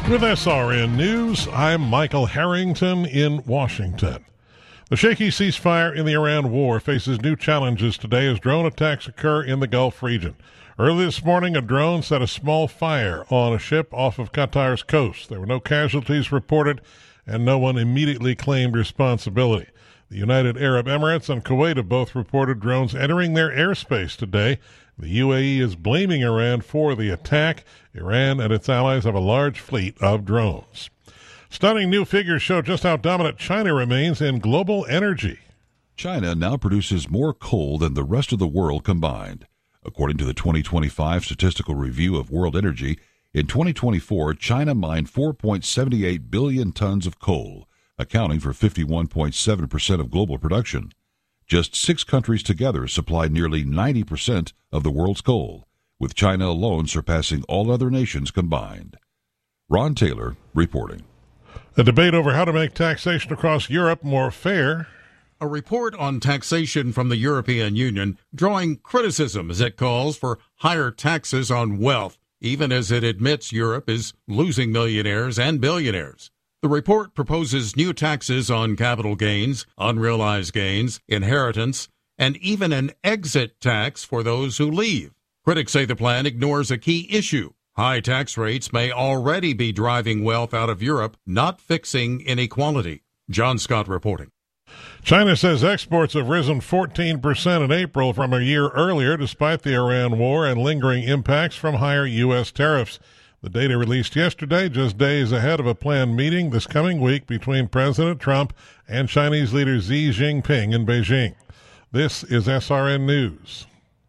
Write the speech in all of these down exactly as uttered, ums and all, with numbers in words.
With S R N News, I'm Michael Harrington in Washington. The shaky ceasefire in the Iran war faces new challenges today as drone attacks occur in the Gulf region. Early this morning, a drone set a small fire on a ship off of Qatar's coast. There were no casualties reported, and no one immediately claimed responsibility. The United Arab Emirates and Kuwait have both reported drones entering their airspace today. The U A E is blaming Iran for the attack. Iran and its allies have a large fleet of drones. Stunning new figures show just how dominant China remains in global energy. China now produces more coal than the rest of the world combined. According to the twenty twenty-five Statistical Review of World Energy, in twenty twenty-four, China mined four point seven eight billion tons of coal, accounting for fifty-one point seven percent of global production. Just six countries together supply nearly ninety percent of the world's coal, with China alone surpassing all other nations combined. Ron Taylor reporting. A debate over how to make taxation across Europe more fair. A report on taxation from the European Union drawing criticism as it calls for higher taxes on wealth, even as it admits Europe is losing millionaires and billionaires. The report proposes new taxes on capital gains, unrealized gains, inheritance, and even an exit tax for those who leave. Critics say the plan ignores a key issue. High tax rates may already be driving wealth out of Europe, not fixing inequality. John Scott reporting. China says exports have risen fourteen percent in April from a year earlier, despite the Iran war and lingering impacts from higher U S tariffs. The data released yesterday, just days ahead of a planned meeting this coming week between President Trump and Chinese leader Xi Jinping in Beijing. This is S R N News.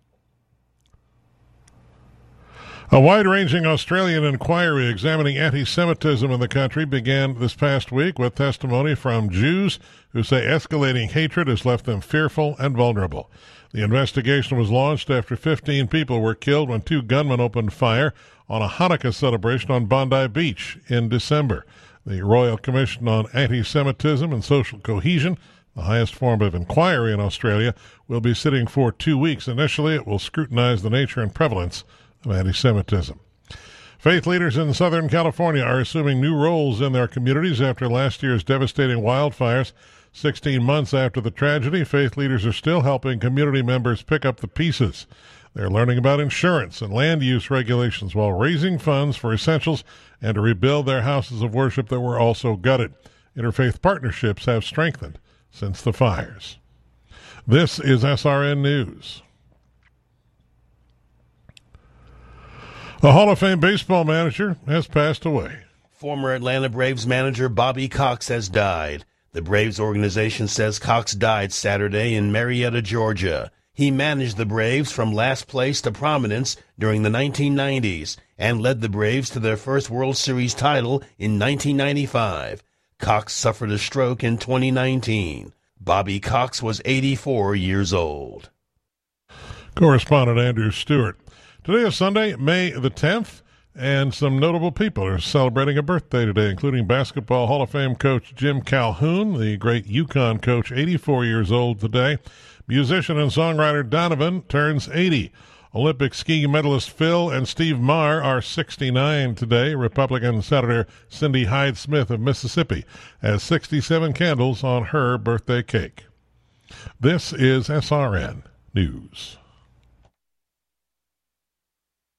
A wide-ranging Australian inquiry examining anti-Semitism in the country began this past week with testimony from Jews who say escalating hatred has left them fearful and vulnerable. The investigation was launched after fifteen people were killed when two gunmen opened fire on a Hanukkah celebration on Bondi Beach in December. The Royal Commission on Anti-Semitism and Social Cohesion, the highest form of inquiry in Australia, will be sitting for two weeks. Initially, it will scrutinize the nature and prevalence of anti-Semitism. Faith leaders in Southern California are assuming new roles in their communities after last year's devastating wildfires. Sixteen months after the tragedy, faith leaders are still helping community members pick up the pieces. They're learning about insurance and land use regulations while raising funds for essentials and to rebuild their houses of worship that were also gutted. Interfaith partnerships have strengthened since the fires. This is S R N News. A Hall of Fame baseball manager has passed away. Former Atlanta Braves manager Bobby Cox has died. The Braves organization says Cox died Saturday in Marietta, Georgia. He managed the Braves from last place to prominence during the nineteen nineties and led the Braves to their first World Series title in nineteen ninety-five. Cox suffered a stroke in twenty nineteen. Bobby Cox was eighty-four years old. Correspondent Andrew Stewart. Today is Sunday, May the tenth, and some notable people are celebrating a birthday today, including Basketball Hall of Fame coach Jim Calhoun, the great UConn coach, eighty-four years old today. Musician and songwriter Donovan turns eighty. Olympic skiing medalist Phil and Steve Marr are sixty-nine today. Republican Senator Cindy Hyde-Smith of Mississippi has sixty-seven candles on her birthday cake. This is S R N News.